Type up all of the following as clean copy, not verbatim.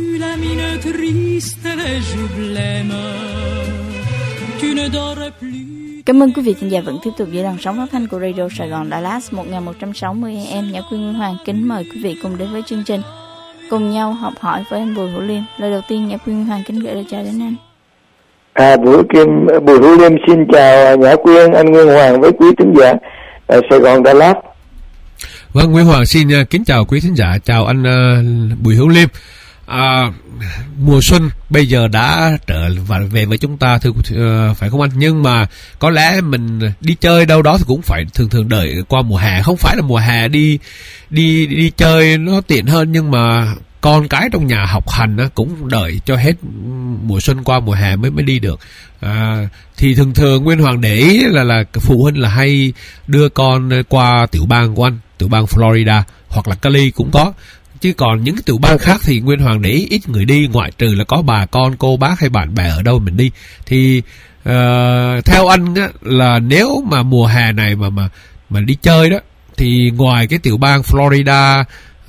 la mine triste, je blême. Tu ne dors plus. Cảm ơn quý vị thính giả vẫn tiếp tục giữ làn sóng phát thanh của Radio Sài Gòn Dallas 1160 AM. Nhã Quyên Nguyên Hoàng kính mời quý vị cùng đến với chương trình Cùng nhau học hỏi với anh Bùi Hữu Liêm. Lời đầu tiên Nhã Quyên Nguyên Hoàng kính gửi lời chào đến anh. Bùi Hữu Liêm xin chào Nhã Quyên, anh Nguyên Hoàng với quý thính giả ở Sài Gòn Dallas. Vâng, Nguyên Hoàng xin kính chào quý thính giả, chào anh Bùi Hữu Liêm. Mùa xuân bây giờ đã trở về với chúng ta, phải không anh? Nhưng mà có lẽ mình đi chơi đâu đó thì cũng phải thường đợi qua mùa hè. Không phải là mùa hè đi chơi nó tiện hơn, nhưng mà con cái trong nhà học hành cũng đợi cho hết mùa xuân qua mùa hè mới đi được. Thì thường Nguyên Hoàng để ý là phụ huynh là hay đưa con qua tiểu bang của anh, tiểu bang Florida hoặc là Cali cũng có. Chứ còn những cái tiểu bang khác thì Nguyên Hoàng để ý ít người đi, ngoại trừ là có bà con, cô bác hay bạn bè ở đâu mình đi. Thì theo anh á, là nếu mà mùa hè này mà đi chơi đó, thì ngoài cái tiểu bang Florida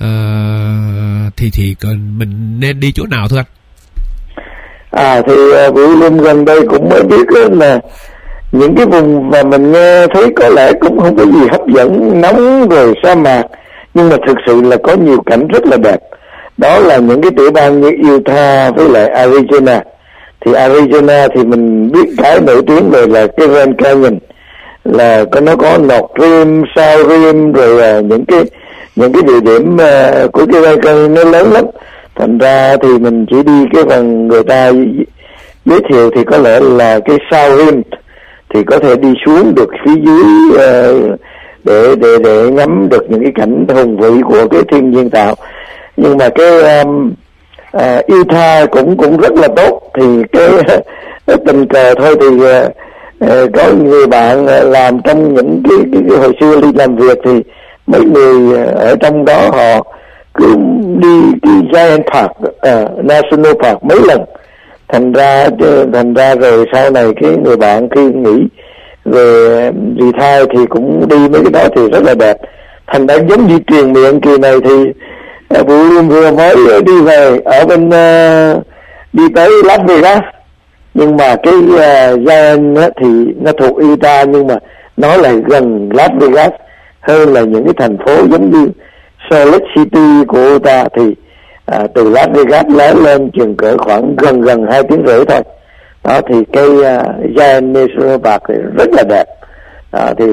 thì mình nên đi chỗ nào thưa anh? Thì Vũ Linh gần đây cũng mới biết là những cái vùng mà mình nghe thấy có lẽ cũng không có gì hấp dẫn, nóng rồi sa mạc, nhưng mà thực sự là có nhiều cảnh rất là đẹp. Đó là những cái tiểu bang như Utah với lại Arizona. Thì Arizona thì mình biết cái nổi tiếng rồi là cái Grand Canyon, là nó có North Rim, South Rim, rồi những cái địa điểm của cái Grand Canyon nó lớn lắm. Thành ra thì mình chỉ đi cái phần người ta giới thiệu thì có lẽ là cái South Rim, thì có thể đi xuống được phía dưới để ngắm được những cái cảnh hùng vĩ của cái thiên nhiên tạo. Nhưng mà cái Utah cũng rất là tốt. Thì cái tình cờ thôi thì có người bạn làm trong những cái hồi xưa đi làm việc, thì mấy người ở trong đó họ cứ đi cái Giant Park, National Park mấy lần. Thành ra rồi sau này cái người bạn khi nghỉ về retire thì cũng đi mấy cái đó thì rất là đẹp. Thành ra giống như truyền miệng kỳ này thì vừa mới đi về ở bên đi tới Las Vegas, nhưng mà cái Zion thì nó thuộc Utah, nhưng mà nó lại gần Las Vegas hơn là những cái thành phố giống như Salt Lake City của Utah. Thì từ Las Vegas lái lên chừng cỡ khoảng gần 2 tiếng rưỡi thôi. Đó thì cái Zion National Park thì rất là đẹp. Thì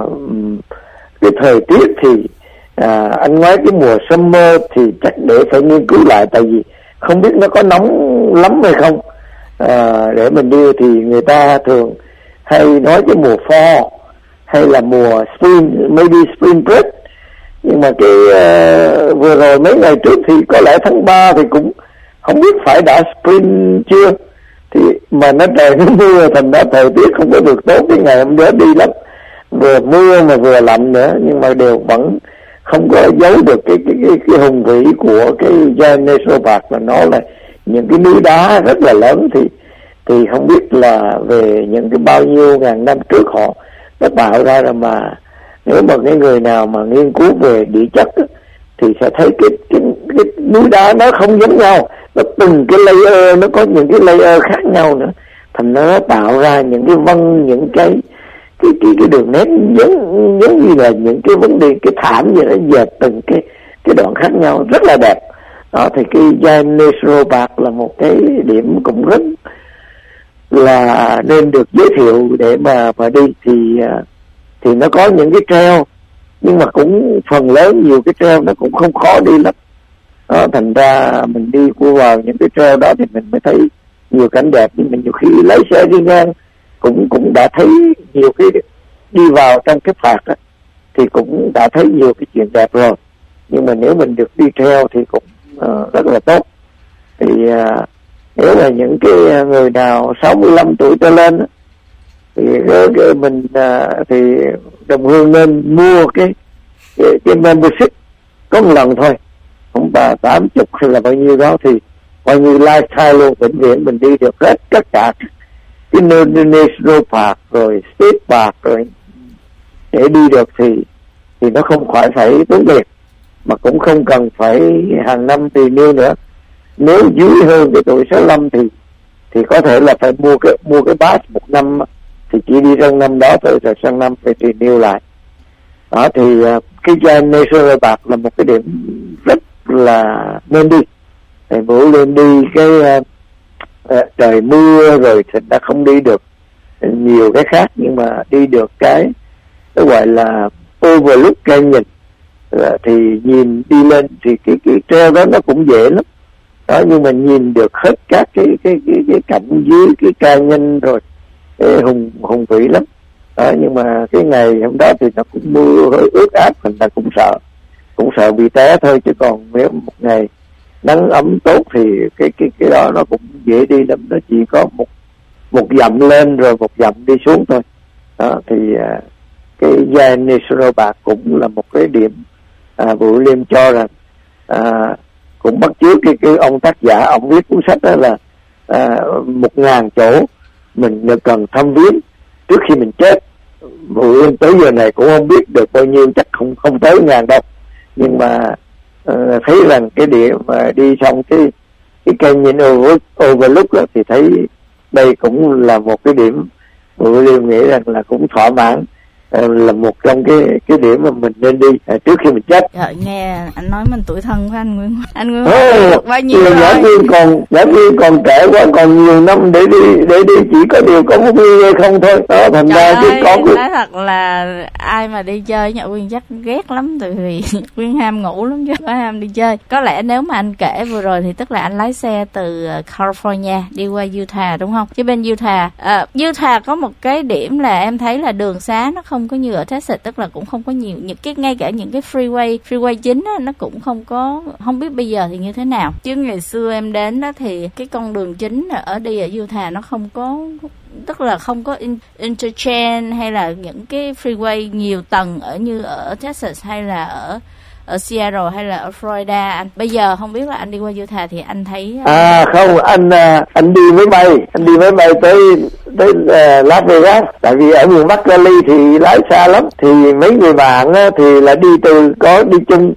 cái thời tiết thì anh nói cái mùa summer thì chắc để phải nghiên cứu lại, tại vì không biết nó có nóng lắm hay không. Để mình đi thì người ta thường hay nói cái mùa fall hay là mùa spring, maybe spring break. Nhưng mà cái vừa rồi mấy ngày trước thì có lẽ tháng 3 thì cũng không biết phải đã spring chưa. Thì mà nó trời nó mưa, thành ra thời tiết không có được tốt. Cái ngày hôm đó đi lắm, vừa mưa mà vừa lạnh nữa, nhưng mà đều vẫn không có giấu được cái hùng vĩ của cái Zion National Park, là nó là những cái núi đá rất là lớn. Thì không biết là về những cái bao nhiêu ngàn năm trước họ đã tạo ra, rồi mà nếu mà cái người nào mà nghiên cứu về địa chất thì sẽ thấy cái núi đá nó không giống nhau, nó từng cái layer, nó có những cái layer khác nhau nữa, thành nó tạo ra những cái vân, những cái đường nét giống như là những cái vấn đề, cái thảm vậy, nó dệt từng cái đoạn khác nhau rất là đẹp. Đó thì cái Zion National Park là một cái điểm cũng rất là nên được giới thiệu để mà đi. Thì nó có những cái trail, nhưng mà cũng phần lớn nhiều cái trail nó cũng không khó đi lắm. Đó, thành ra mình đi vào những cái trail đó thì mình mới thấy nhiều cảnh đẹp. Nhưng mình nhiều khi lấy xe đi ngang cũng đã thấy nhiều cái, đi vào trong cái park á thì cũng đã thấy nhiều cái chuyện đẹp rồi. Nhưng mà nếu mình được đi trail thì cũng rất là tốt. Thì nếu là những cái người nào 65 tuổi trở lên á, thì mình thì đồng hương nên mua cái membership có một lần thôi, không 80 hay là bao nhiêu đó, thì coi như lifetime luôn, vĩnh viễn mình đi được hết tất cả cái National Park rồi State Park rồi. Để đi được thì nó không phải tốn tiền, mà cũng không cần phải hàng năm renew nữa. nếu dưới hơn cái tuổi 65 thì có thể là phải mua cái pass một năm, thì chỉ đi trong năm đó thôi, rồi sang năm phải renew lại. Đó thì cái Giant National Park là một cái điểm rất là nên đi. Thầy Vũ lên đi cái trời mưa rồi thì đã không đi được nhiều cái khác, nhưng mà đi được cái gọi là Overlook Canyon, thì nhìn đi lên thì cái trail đó nó cũng dễ lắm đó, nhưng mà nhìn được hết các cái cảnh dưới cái canyon rồi hùng vĩ lắm đó. Nhưng mà cái ngày hôm đó thì nó cũng mưa hơi ướt át, mình ta cũng sợ bị té thôi, chứ còn nếu một ngày nắng ấm tốt thì cái đó nó cũng dễ đi lắm. Nó chỉ có một dặm lên rồi một dặm đi xuống thôi đó. Thì cái Giant National Park cũng là một cái điểm Vũ Liêm cho rằng cũng bắt chước cái ông tác giả, ông viết cuốn sách đó là 1.000 chỗ mình cần thăm viếng trước khi mình chết. Vũ Liêm tới giờ này cũng không biết được bao nhiêu, chắc không tới 1.000 đâu, nhưng mà thấy rằng cái điểm mà đi xong cái canyon overlook đó, thì thấy đây cũng là một cái điểm Vũ Liêm nghĩ rằng là cũng thỏa mãn, là một trong cái điểm mà mình nên đi trước khi mình chết. Trời, nghe anh nói mình tuổi thân của anh Nguyễn được bao nhiêu rồi? Giảng viên còn trẻ quá, còn nhiều năm để đi, chỉ có điều có một người hay không thôi đó. Thành ra chứ có nói thật là ai mà đi chơi Nhật Quyên chắc ghét lắm, tại vì Quyên ham ngủ lắm chứ có ham đi chơi. Có lẽ nếu mà anh kể vừa rồi thì tức là anh lái xe từ California đi qua Utah đúng không? Chứ bên Utah có một cái điểm là em thấy là đường xá nó không có như ở Texas, tức là cũng không có nhiều những cái, ngay cả những cái freeway chính á, nó cũng không biết bây giờ thì như thế nào, chứ ngày xưa em đến đó thì cái con đường chính ở Utah nó không có, tức là không có interchange hay là những cái freeway nhiều tầng như ở Texas hay là ở Seattle hay là ở Florida. Anh bây giờ không biết là anh đi qua Utah thì anh thấy không, anh đi máy bay tới Las Vegas, tại vì ở miền Bắc Cali thì lái xa lắm, thì mấy người bạn thì là đi chung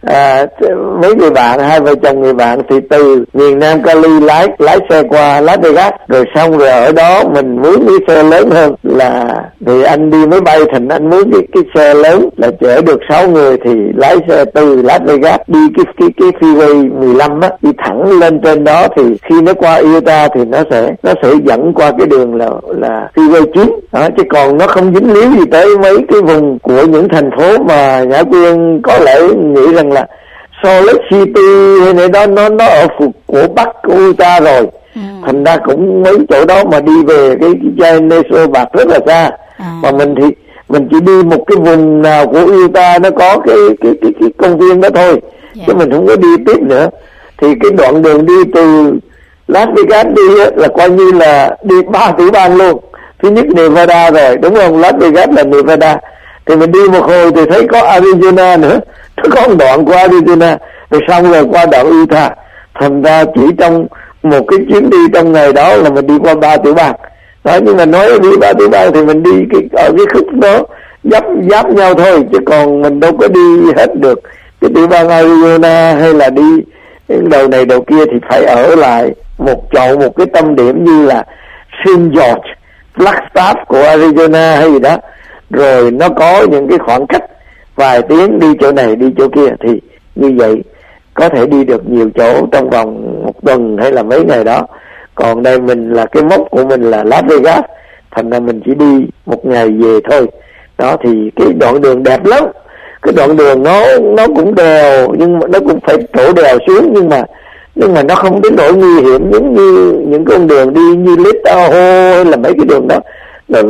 mấy người bạn, hai vợ chồng người bạn thì từ miền Nam Cali lái xe qua Las Vegas, rồi xong rồi ở đó mình muốn cái xe lớn hơn là thì anh đi máy bay, thành anh muốn cái xe lớn là chở được 6 người, thì lái xe từ Las Vegas đi cái freeway 15 á, đi thẳng lên trên đó, thì khi nó qua Utah thì nó sẽ dẫn qua cái đường là freeway 9 đó, chứ còn nó không dính líu gì tới mấy cái vùng của những thành phố mà Nhã Quyên có lẽ nghĩ rằng là Salt Lake City hay này đó nó ở của Bắc của Utah rồi. Thành ra cũng mấy chỗ đó mà đi về cái Giant National Park rất là xa. Mà mình chỉ đi một cái vùng nào của Utah nó có cái công viên đó thôi, chứ mình không có đi tiếp nữa. Thì cái đoạn đường đi từ Las Vegas đi là coi như là đi 3 tiểu bang luôn. Thứ nhất Nevada rồi, đúng không? Las Vegas là Nevada. Thì mình đi một hồi thì thấy có Arizona nữa, nó có một đoạn qua Arizona, rồi xong rồi qua đoạn Utah. Thành ra chỉ trong một cái chuyến đi trong ngày đó là mình đi qua 3 tiểu bang. Đó, nhưng mà nói đi 3 tiểu bang thì mình đi ở cái khúc đó giáp nhau thôi, chứ còn mình đâu có đi hết được cái tiểu bang Arizona hay là đi đầu này đầu kia, thì phải ở lại một cái tâm điểm như là St. George, Flagstaff của Arizona hay gì đó, rồi nó có những cái khoảng cách vài tiếng đi chỗ này đi chỗ kia, thì như vậy có thể đi được nhiều chỗ trong vòng một tuần hay là mấy ngày đó. Còn đây mình là cái mốc của mình là Las Vegas, thành ra mình chỉ đi một ngày về thôi. Đó thì cái đoạn đường đẹp lắm, cái đoạn đường nó cũng đèo, nhưng mà nó cũng phải trổ đèo xuống, nhưng mà nó không đến nỗi nguy hiểm giống như những con đường đi như Idaho hay là mấy cái đường đó. Nó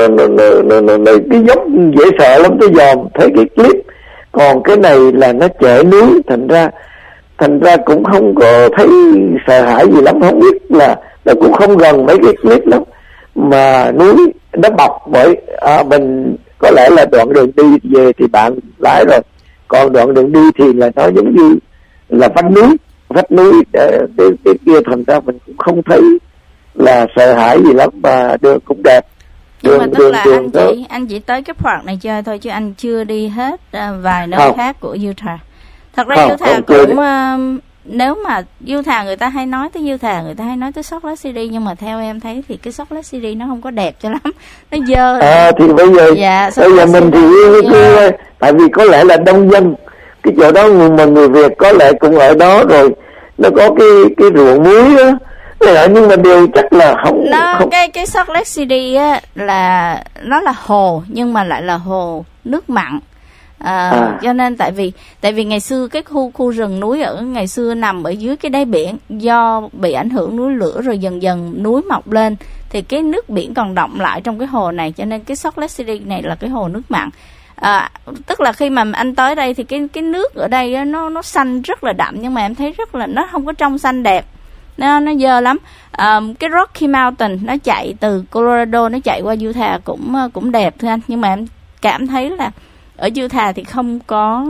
cái dốc dễ sợ lắm, tôi dòm thấy cái clip. Còn cái này là nó chở núi, thành ra cũng không có thấy sợ hãi gì lắm. Không biết là nó cũng không gần mấy cái clip lắm, mà núi nó bọc bởi mình có lẽ là đoạn đường đi về thì bạn lái rồi, còn đoạn đường đi thì là nó giống như là vách núi cái kia, thành ra mình cũng không thấy là sợ hãi gì lắm, mà đường cũng đẹp. Nhưng mà tức là anh chỉ tới cái part này chơi thôi, chứ anh chưa đi hết vài nơi khác của Utah. Thật ra Utah cũng nếu mà Utah người ta hay nói tới Utah, người ta hay nói tới Salt Lake City, nhưng mà theo em thấy thì cái Salt Lake City nó không có đẹp cho lắm, nó dơ. Thì bây giờ mình thì tại vì có lẽ là đông dân, cái chỗ đó người Việt có lẽ cũng ở đó rồi, nó có cái ruộng muối đó, nhưng mà điều chắc là không. Cái Salt Lake City á là nó là hồ, nhưng mà lại là hồ nước mặn. Cho nên tại vì ngày xưa cái khu rừng núi ở ngày xưa nằm ở dưới cái đáy biển, do bị ảnh hưởng núi lửa rồi dần dần núi mọc lên thì cái nước biển còn đọng lại trong cái hồ này, cho nên cái Salt Lake City này là cái hồ nước mặn. Tức là khi mà anh tới đây thì cái nước ở đây nó xanh rất là đậm, nhưng mà em thấy rất là nó không có trong xanh đẹp, nó dơ lắm. Cái Rocky Mountain nó chạy từ Colorado nó chạy qua Utah cũng đẹp thưa anh, nhưng mà em cảm thấy là ở Utah thì không có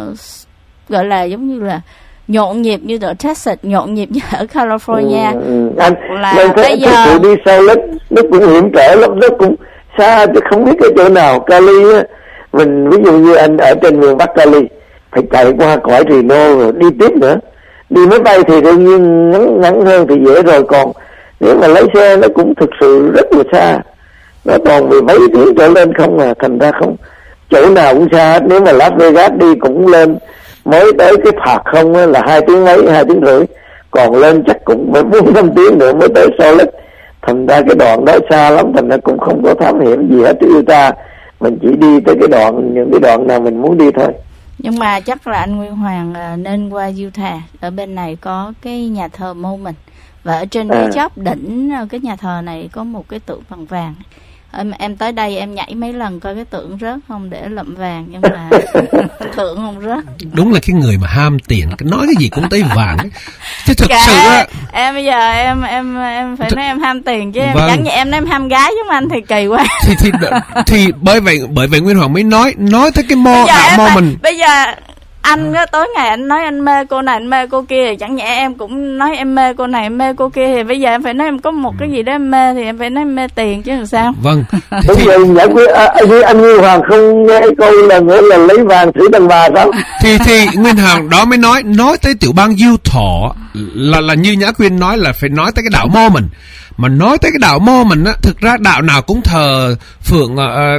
gọi là giống như là nhộn nhịp như ở Texas, nhộn nhịp như ở California. Anh bây giờ đi sau nó cũng hiểm trở lắm, nó cũng xa chứ không biết cái chỗ nào. Cali á, mình ví dụ như anh ở trên miền Bắc Cali phải chạy qua cõi Reno rồi đi tiếp nữa. Đi máy bay thì đương nhiên ngắn hơn thì dễ rồi, còn nếu mà lấy xe nó cũng thực sự rất là xa, nó còn 10 mấy tiếng trở lên không à, thành ra không chỗ nào cũng xa hết. Nếu mà Las Vegas đi cũng lên mới tới cái phạt không á, là 2 tiếng mấy, 2 tiếng rưỡi, còn lên chắc cũng phải 4-5 tiếng nữa mới tới Salt Lake. Thành ra cái đoạn đó xa lắm, thành ra cũng không có thám hiểm gì hết chứ Utah. Mình chỉ đi tới những cái đoạn nào mình muốn đi thôi. Nhưng mà chắc là anh Nguyên Hoàng nên qua Utah. Ở bên này có cái nhà thờ Mormon, và ở trên cái chóp đỉnh cái nhà thờ này có một cái tượng bằng vàng. Em tới đây em nhảy mấy lần coi cái tượng rớt không để lụm vàng, nhưng mà tượng không rớt. Đúng là cái người mà ham tiền, nói cái gì cũng tới vàng ấy. Chứ thực sự á, em bây giờ em phải nói em ham tiền chứ, chẳng như em nói em ham gái giống anh thì kỳ quá. thì bởi vậy Nguyên Hoàng mới nói tới cái đạo mình. Bây giờ anh á, tối ngày anh nói anh mê cô này anh mê cô kia, chẳng nhẽ em cũng nói em mê cô này em mê cô kia, thì bây giờ em phải nói em có một cái gì đó em mê thì em phải nói em mê tiền chứ làm sao. Vâng. Đúng rồi, giải quyết anh Nguyên Hoàng không nghe câu là nghĩa là lấy vàng thử đàn bà sao? Thì Nguyên Hoàng đó mới nói tới tiểu bang Utah là như Nhã Quyên nói là phải nói tới cái đạo Mormon. Mà nói tới cái đạo Mormon á, thực ra đạo nào cũng thờ phượng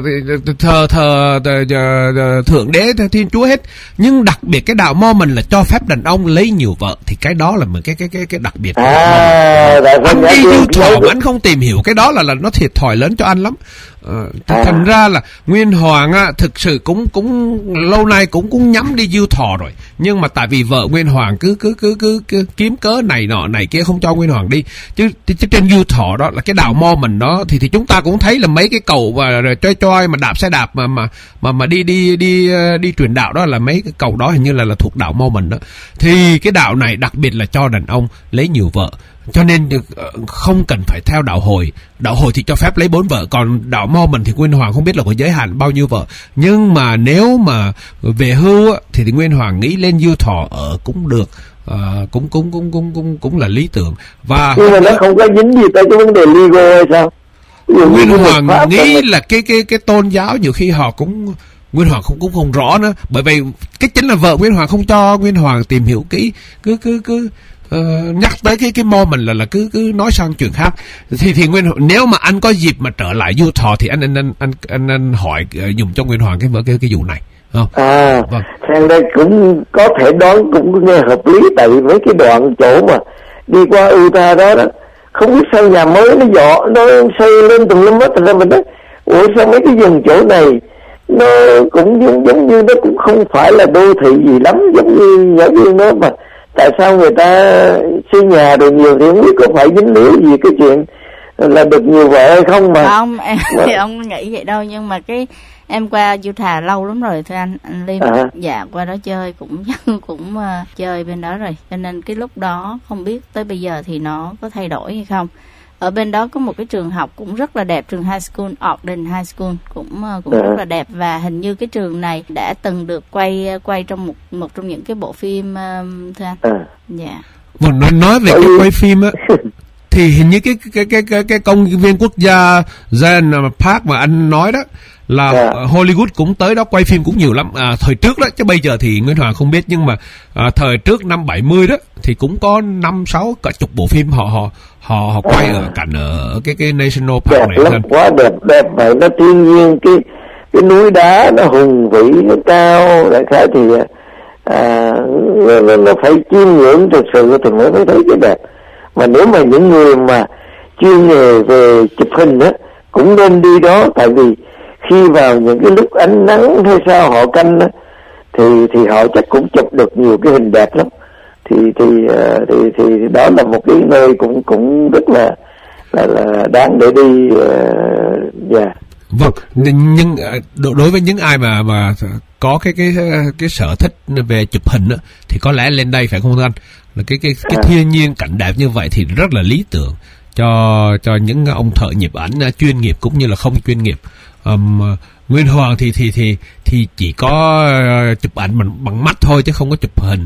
thượng đế Thiên Chúa hết, nhưng đặc biệt cái đạo Mormon là cho phép đàn ông lấy nhiều vợ, thì cái đó là một cái đặc biệt. Anh đi Utah mà anh không tìm hiểu cái đó là nó thiệt thòi lớn cho anh lắm. Thành ra là Nguyên Hoàng á, thực sự cũng lâu nay cũng nhắm đi Utah rồi, nhưng mà tại vì vợ Nguyên Hoàng cứ kiếm cớ này nọ này kia không cho Nguyên Hoàng đi. Chứ trên Utah đó là cái đạo Mormon đó thì chúng ta cũng thấy là mấy cái cầu và choi mà đạp xe đạp mà đi truyền đạo đó, là mấy cái cầu đó hình như là thuộc đạo Mormon đó. Thì cái đạo này đặc biệt là cho đàn ông lấy nhiều vợ, cho nên không cần phải theo đạo hồi. Đạo hồi thì cho phép lấy 4 vợ, còn đạo Mormon thì Nguyên Hoàng không biết là có giới hạn bao nhiêu vợ. Nhưng mà nếu mà về hưu thì Nguyên Hoàng nghĩ lên Utah ở cũng được, cũng là lý tưởng. Và nhưng mà nó không có dính gì tới cái vấn đề legal hay sao? Nguyên Hoàng nghĩ là cái tôn giáo nhiều khi họ cũng Nguyên Hoàng cũng không rõ nữa, bởi vì cái chính là vợ Nguyên Hoàng không cho Nguyên Hoàng tìm hiểu kỹ, cứ nhắc tới cái Mormon là cứ nói sang chuyện khác. Thì Nguyên nếu mà anh có dịp mà trở lại Utah thì anh hỏi dùng cho Nguyên Hoàng cái vụ này. Không? Vâng. Theo đây cũng có thể đoán, cũng nghe hợp lý, tại vì mấy cái đoạn chỗ mà đi qua Utah đó không biết sao nhà mới nó xây lên tùm lum hết, thành ra mình nói ủa sao mấy cái vùng chỗ này nó cũng giống như nó cũng không phải là đô thị gì lắm, giống như Nhã Viên đó, mà tại sao người ta xây nhà rồi nhiều thì không biết có phải dính líu gì cái chuyện là được nhiều vợ hay không mà. Không, thì ông nghĩ vậy đâu, nhưng mà cái em qua Utah lâu lắm rồi thưa anh Liêm. Dạ, qua đó chơi cũng chơi bên đó rồi, cho nên cái lúc đó không biết tới bây giờ thì nó có thay đổi hay không. Ở bên đó có một cái trường học cũng rất là đẹp, trường high school, Ogden High School cũng rất là đẹp, và hình như cái trường này đã từng được quay trong một trong những cái bộ phim thưa anh. Dạ. Nói về cái quay phim á, thì hình như cái công viên quốc gia Zen Park mà anh nói đó là Hollywood cũng tới đó quay phim cũng nhiều lắm. Thời trước đó, chứ bây giờ thì Nguyễn Hoàng không biết, nhưng mà thời trước năm 70 đó thì cũng có 5-6 cả chục bộ phim họ quay ở cạnh ở cái National Park này. Lắm, quá đẹp vậy, nó thiên nhiên, cái núi đá nó hùng vĩ, nó cao, đại khái thì nó phải chiêm ngưỡng thực sự thì mới thấy cái đẹp. Mà nếu mà những người mà chuyên nghề về chụp hình á cũng nên đi đó, tại vì khi vào những cái lúc ánh nắng hay sao họ canh á thì họ chắc cũng chụp được nhiều cái hình đẹp lắm. Thì đó là một cái nơi cũng rất là đáng để đi. Vâng, nhưng đối với những ai mà có cái sở thích về chụp hình á thì có lẽ lên đây phải không thưa anh? Là cái thiên nhiên cảnh đẹp như vậy thì rất là lý tưởng cho những ông thợ nhiếp ảnh chuyên nghiệp cũng như là không chuyên nghiệp. Nguyên Hoàng thì chỉ có chụp ảnh bằng mắt thôi chứ không có chụp hình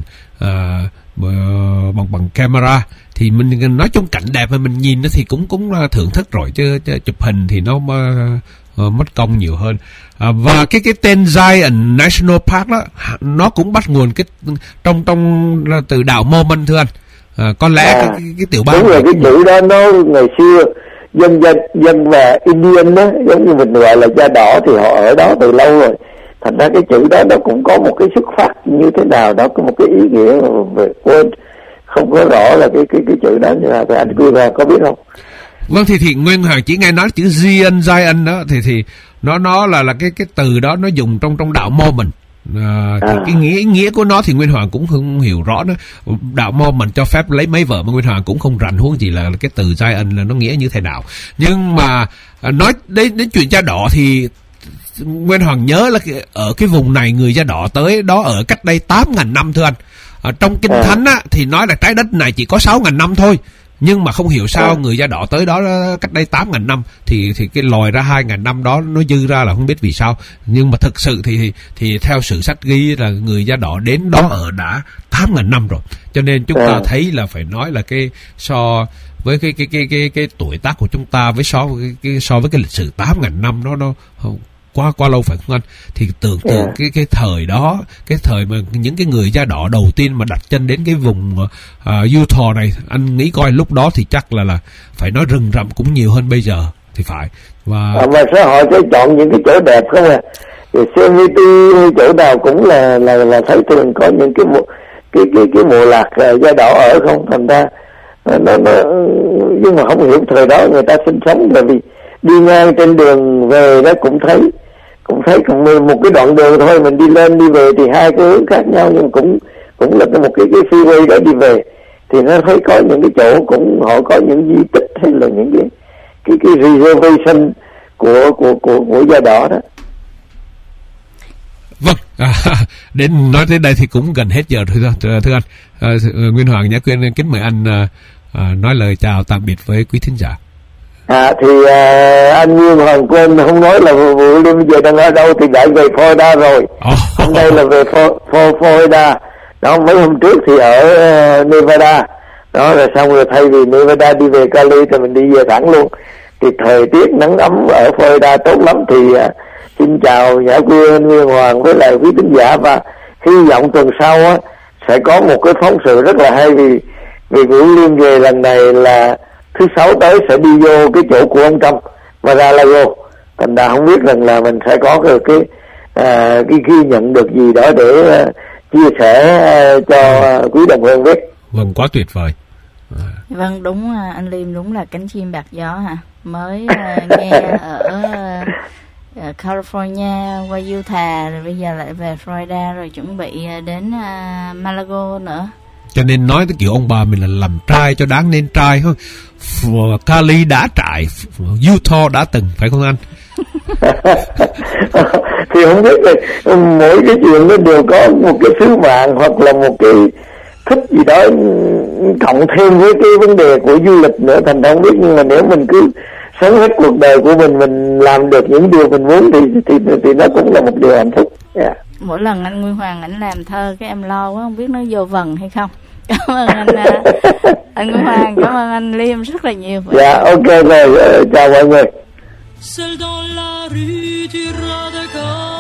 bằng camera. Thì mình nói chung cảnh đẹp mà mình nhìn nó thì cũng thưởng thức rồi, chứ chụp hình thì nó mất công nhiều hơn. Và cái tên Zion National Park đó nó cũng bắt nguồn trong từ đảo Mormon thưa anh. Có lẽ cái tiểu bang đúng rồi, cái chữ đó nó ngày xưa dân và Indian đó, giống như mình gọi là da đỏ, thì họ ở đó từ lâu rồi. Thành ra cái chữ đó nó cũng có một cái xuất phát như thế nào đó, có một cái ý nghĩa về quên không có rõ là cái chữ đó như là anh Quy Hoàng có biết không? Vâng, thì Nguyên Hoàng chỉ nghe nói chữ Zion đó thì nó là cái từ đó nó dùng trong đạo Mormon. Thì cái nghĩa của nó thì Nguyên Hoàng cũng không hiểu rõ nữa. Đạo Mormon cho phép lấy mấy vợ mà Nguyên Hoàng cũng không rành huống gì là cái từ Zion là nó nghĩa như thế nào. Nhưng mà nói đến chuyện da đỏ thì Nguyên Hoàng nhớ là ở cái vùng này người da đỏ tới đó ở cách đây 8.000 năm thưa anh. Trong Kinh Thánh á, thì nói là trái đất này chỉ có 6.000 năm thôi. Nhưng mà không hiểu sao người da đỏ tới đó cách đây 8.000 năm thì cái lòi ra 2.000 năm đó nó dư ra là không biết vì sao. Nhưng mà thực sự thì theo sử sách ghi là người da đỏ đến đó ở đã 8.000 năm rồi. Cho nên chúng ta thấy là phải nói là so với cái tuổi tác của chúng ta so với cái lịch sử 8.000 năm nó quá lâu phải không anh? Thì tưởng tượng cái thời đó, cái thời mà những cái người da đỏ đầu tiên mà đặt chân đến cái vùng Utah này, anh nghĩ coi lúc đó thì chắc là phải nói rừng rậm cũng nhiều hơn bây giờ thì phải. Và sao họ sẽ chọn những cái chỗ đẹp không à? Yosemite chỗ nào cũng là thấy thường có những cái mùa lạc da đỏ ở không, thành ra nó nhưng mà không hiểu thời đó người ta sinh sống, bởi vì đi ngang trên đường về đó cũng thấy một cái đoạn đường thôi, mình đi lên đi về thì hai cái hướng khác nhau, nhưng cũng là một cái freeway đó đi về thì nó thấy có những cái chỗ cũng họ có những di tích hay là những cái reservation của da đỏ đó. Vâng, đến nói đến đây thì cũng gần hết giờ rồi thưa anh. Nguyên Hoàng nhã quên kính mời anh nói lời chào tạm biệt với quý thính giả. Thì anh Nguyên Hoàng quên không nói là vụ Liêm bây giờ đang ở đâu, thì đã về Florida rồi. Hôm nay là về Florida đó, mấy hôm trước thì ở Nevada đó, rồi xong rồi thay vì Nevada đi về Cali thì mình đi về thẳng luôn. Thì thời tiết nắng ấm ở Florida tốt lắm. Thì xin chào Nhã Quyên, Nguyên Hoàng với lại quý thính giả, và hy vọng tuần sau á sẽ có một cái phóng sự rất là hay, vì buổi Liêm về lần này là thứ Sáu tới sẽ đi vô cái chỗ của ông Trump Mar-a-Lago. Thành ra không biết rằng là mình sẽ có cái ghi nhận được gì đó để chia sẻ cho quý đồng hương biết. Vâng, quá tuyệt vời. Vâng, đúng, anh Liêm đúng là cánh chim bạc gió hả? Mới nghe ở California qua Utah, rồi bây giờ lại về Florida, rồi chuẩn bị đến Mar-a-Lago nữa. Cho nên nói cái kiểu ông bà mình là làm trai cho đáng nên trai thôi. Cali đã trải, Utah đã từng, phải không anh? Thì không biết rồi, mỗi cái chuyện nó đều có một cái sứ mạng hoặc là một cái thích gì đó cộng thêm với cái vấn đề của du lịch nữa, thành ra không biết. Nhưng mà nếu mình cứ sống hết cuộc đời của mình làm được những điều mình muốn thì nó cũng là một điều hạnh phúc. Mỗi lần anh Nguyên Hoàng ảnh làm thơ cái em lo quá không biết nó vô vần hay không. Cảm ơn Anh Nguyễn Hoàng, cảm ơn anh Liêm rất là nhiều. Dạ, ok rồi, chào mọi người. Seul dans la rue du roi de Caen.